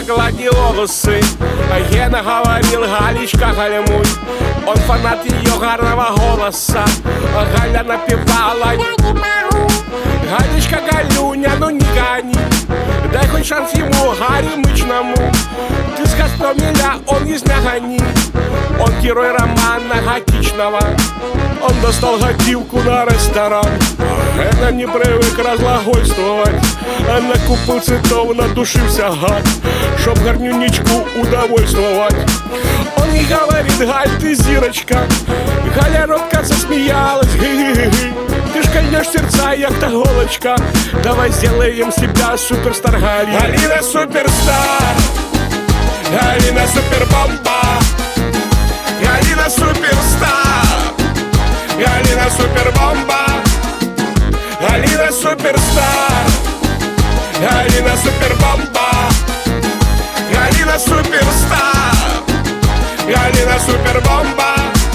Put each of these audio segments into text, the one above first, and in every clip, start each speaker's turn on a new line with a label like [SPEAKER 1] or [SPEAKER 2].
[SPEAKER 1] гладиолусы. Гена говорил: Галечка, гальмуй. Он фанат ее гарного голоса. Галя напевала: я не могу. Галечка, Галюня, ну не гони. Дай хоть шанс ему, горемычному. Ты с Гастромеля, он из Нягани. Он герой романа готичного. Он достал готивку на ресторан. Гена не привык разглагольствовать. Накупил цветов, надушился гад, чтоб гарнюнечку удовольствовать. Он ей говорит: Галь, ты зирочка. Галя робко засмеялась: ги-ги-ги. Ты ж кольнешь сердца, як та голочка. Давай сделаем себя суперстар Галина. Галина суперстар, Галина супербомба, Галина суперстар, Галина супербомба, Галина суперстар, Галина супербомба, Галина суперстар, Галина супербомба.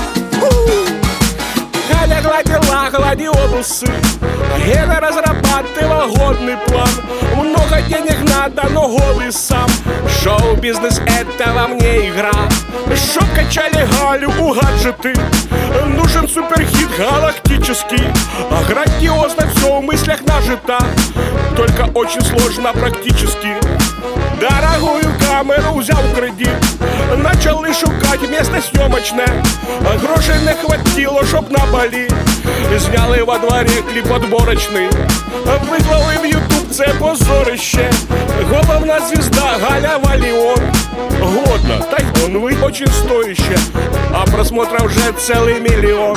[SPEAKER 1] Галя гладила гладиолусы. Гена разрабатывал годный план. Много денег надо, но голый сам. Шоу-бизнес — это во мне игра. Чтоб качали Галю у гаджеты. Нужен суперхит галактический. Грандиозно все в мыслях нажито. Только очень сложно практически. Дорогую камеру взял в кредит. Начал и шукать место съемочное. Грошей не хватило, чтоб на Бали. Снял и во дворе клип отборочный. Выклал и в ютуб це позорище. Головна звезда Галя Валион. Годно, тайфун, вы очень стояще. А просмотров уже целый миллион.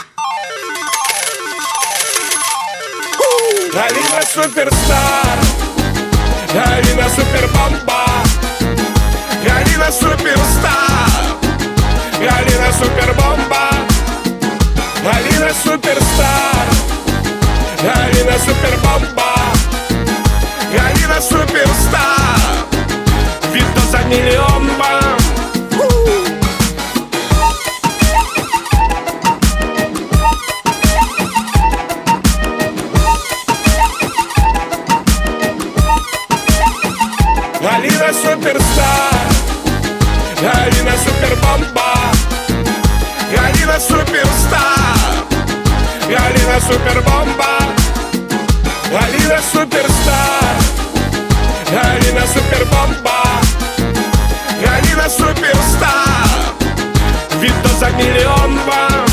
[SPEAKER 1] Галина суперстар, Галина супербомба, Галина суперстар, Галина супербомба, Галина суперстар, Галина супербомба, Галина суперстар. Видно за миллион бам. Галина суперстар, Галина супербомба, Галина суперстар, Галина супербомба, Галина суперстар, Галина супербомба, Галина суперстар. Видно за миллион вам.